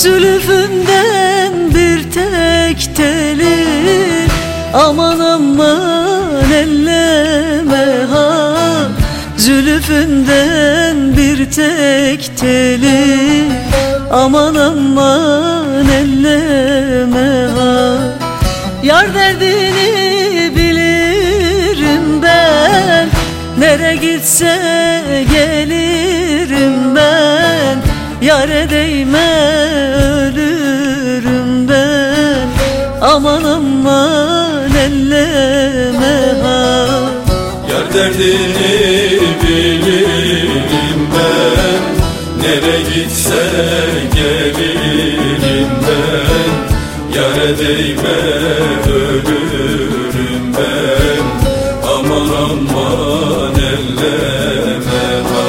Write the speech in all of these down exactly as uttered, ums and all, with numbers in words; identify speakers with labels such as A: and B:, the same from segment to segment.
A: Zülfünden bir tek teli, aman aman elleme ha. Zülfünden bir tek teli, aman aman elleme ha. Yar derdini bilirim ben, nere gitse gelirim ben. Yâre değme ölürüm ben, aman aman elleme ha.
B: Yar derdini bilirim ben, nere gitse gelirim ben. Yâre değme ölürüm ben, aman aman elleme ha.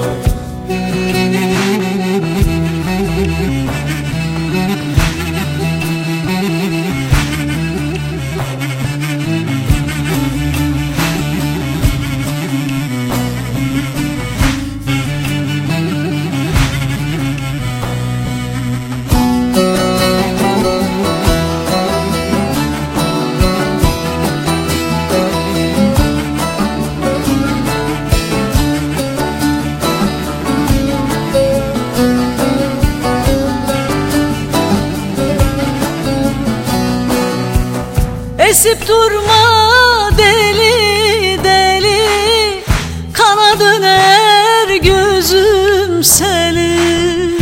A: Esip durma deli deli, kana döner gözüm seli.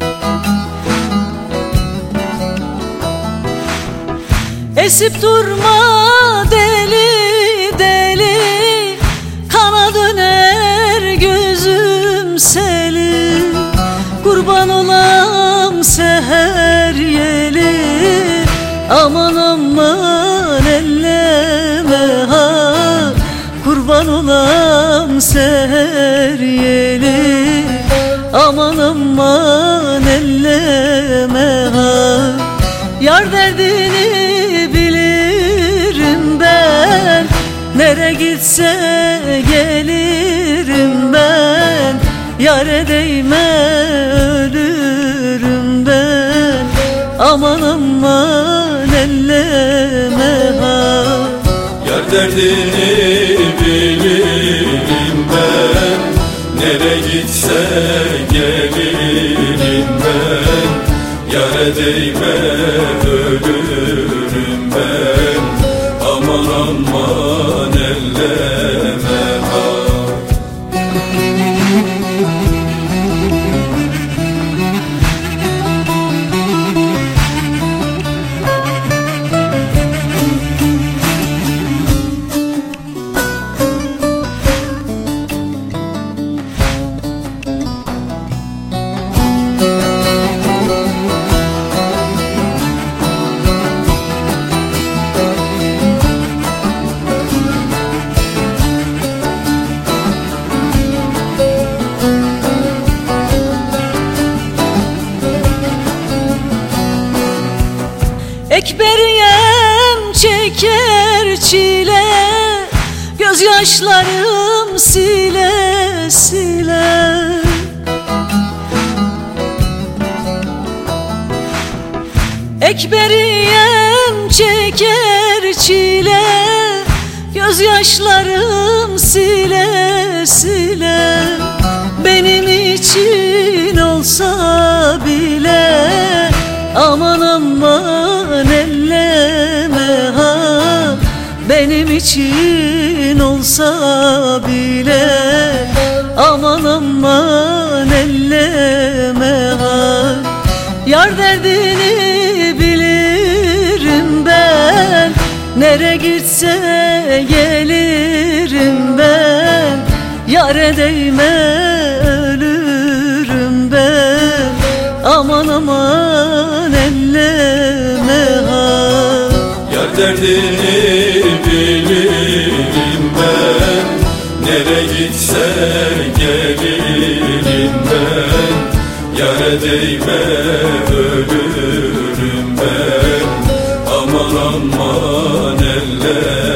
A: Esip durma deli deli, kana döner gözüm seli. Kurban olam seher yeli, aman aman elleme ha. Kurban olam seher yeli, aman aman elleme ha. Yar derdini bilirim ben, nere gitse gelirim ben. Yâre değme ölürüm ben, aman aman elleme ha.
B: Yar derdini bilirim ben, nere gitse gelirim ben. Yâre değme ölürüm ben, aman aman elleme ha.
A: Ekberiyem çeker çile, gözyaşlarım sile sile. Ekberiyem çeker çile, gözyaşlarım sile sile. Benim için olsa bile, aman aman elleme ha. Benim için olsa bile, aman aman elleme ha. Yar derdini bilirim ben, nere gitse gelirim ben. Yâre değme ölürüm ben, aman aman elleme ha.
B: Yar derdini bilirim ben, nere gitse gelirim ben. Yâre değme ölürüm ben, aman aman elleme.